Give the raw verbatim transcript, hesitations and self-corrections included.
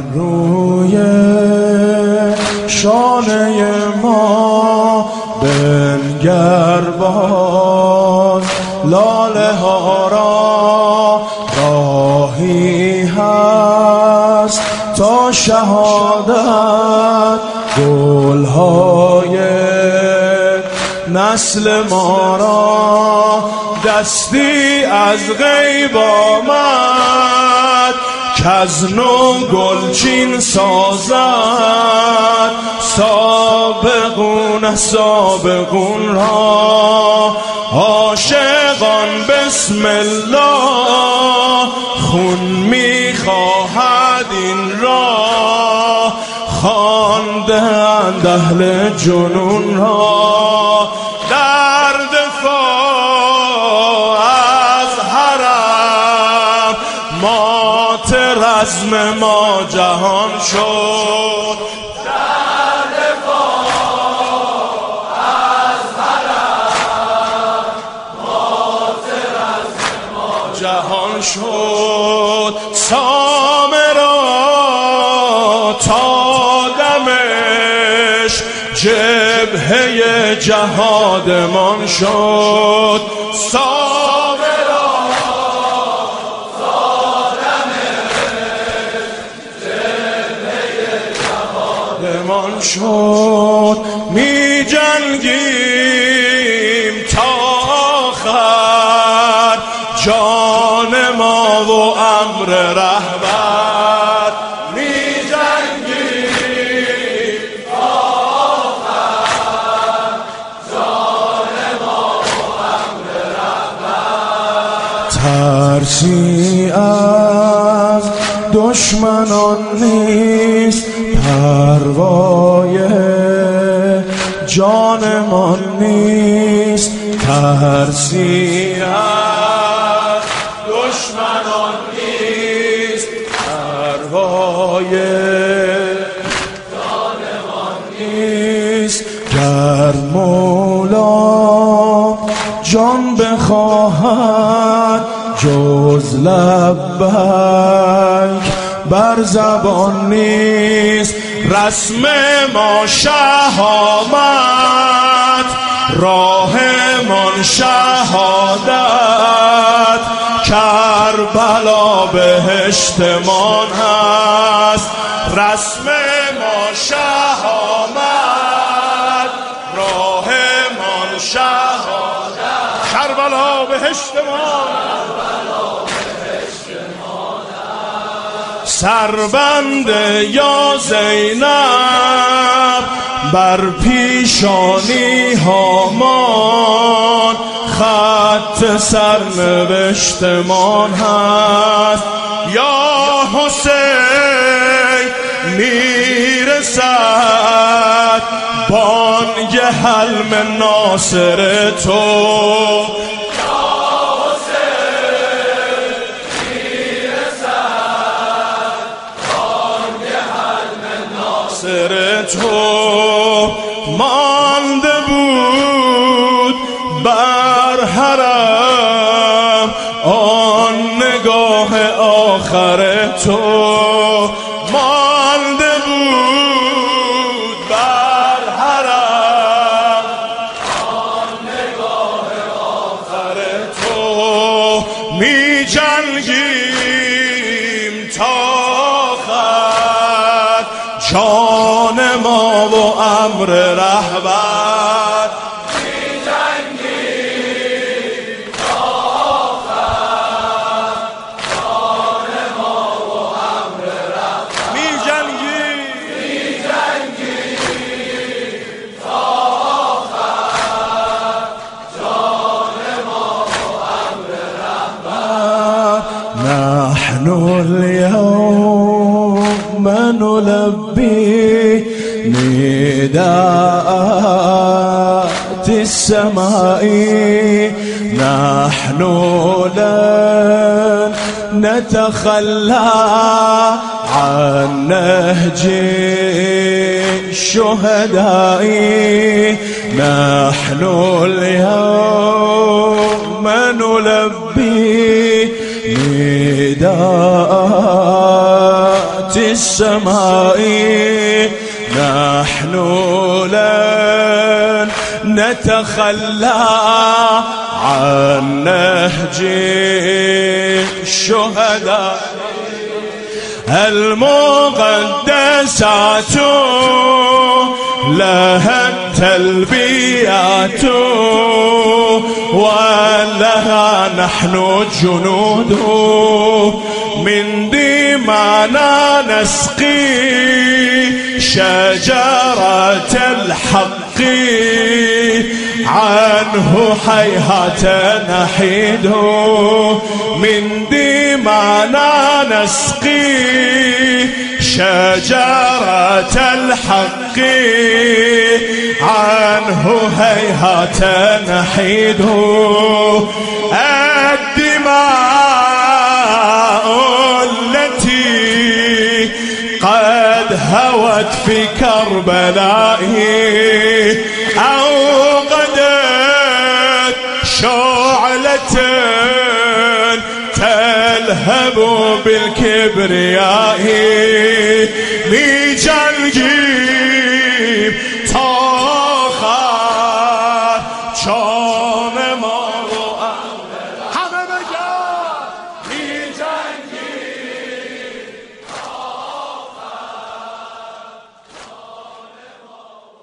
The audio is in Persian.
روی شانه ما بنگر باز، لاله ها را راهی هست تا شهادت، گلهای نسل ما را دستی از غیب آمد، کز نو گلچین سازد سابقون سابقون را. عاشقان بسم الله خون میخواهد این را، خوانده اند اهل جنون را در دفاع از حرم. مات رزم ما جهان شد، در دفاع از حرم. مات رزم ما جهان شد، سامرا تا دمش جبهه جهادمان شد. سامرا تا دمش جبهه جهادمان شد. می جنگیم تا آخر، جان ما و امر رهبر. می جنگیم تا آخر، جان ما و امر رهبر. ترسی از دشمنان نیست، پروای جانمان نیست. ترسی از دشمنان نیست، پروای جانمان نیست. گر مولا جان بخواهد جز لبیک بر زبان نیست. رسم ما شهامت، راهمان شهادت، کربلا بهشتمان هست. رسم ما شهامت، راهمان شهادت، کربلا بهشتمان هست. سربند یا زینب بر پیشانی هامان، خط سرنوشتمان هست. یا حسین میرسد بانگ حلم ناصر تو. تو مانده بود بر حرم آن نگاه آخر تو. مانده بود بر حرم آن نگاه آخر تو. می جنگیم تا آخر، جان ما و امر رهبر. می جنگیم تا آخر، جان ما و امر رهبر. می جنگیم می جنگیم تا آخر، جان ما و امر رهبر. نحن اليوم نلبي نداءات السماء، نحن لن نتخلى عن نهج الشهداء. نحن اليوم نلبي نداءات السماء نحن لن نتخلى عن نهج الشهداء المقدسات لها التلبيات ولها نحن جنود من دمانا نسقي شجرة الحق عنه هيهات نحيد من دمانا نسقي شجرة الحق عنه هيهات نحيد الدماء التي قد هوت في كربلاء أوقدت شعلة تلهب بالكبرياء ميجان